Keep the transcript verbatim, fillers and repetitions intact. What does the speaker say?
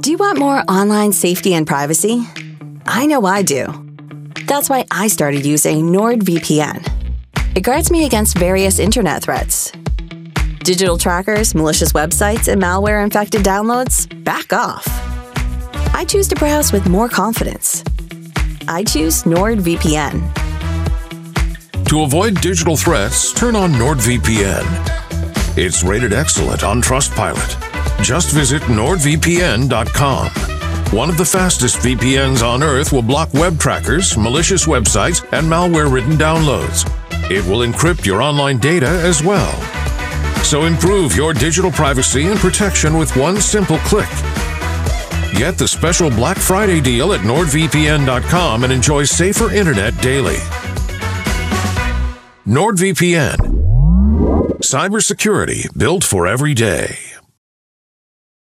Do you want more online safety and privacy? I know I do. That's why I started using NordVPN. It guards me against various internet threats. Digital trackers, malicious websites, and malware-infected downloads? Back off. I choose to browse with more confidence. I choose NordVPN. To avoid digital threats, turn on NordVPN. It's rated excellent on Trustpilot. Just visit nord V P N dot com. One of the fastest V P Ns on Earth will block web trackers, malicious websites, and malware-ridden downloads. It will encrypt your online data as well. So improve your digital privacy and protection with one simple click. Get the special Black Friday deal at nord V P N dot com and enjoy safer internet daily. NordVPN. Cybersecurity built for every day.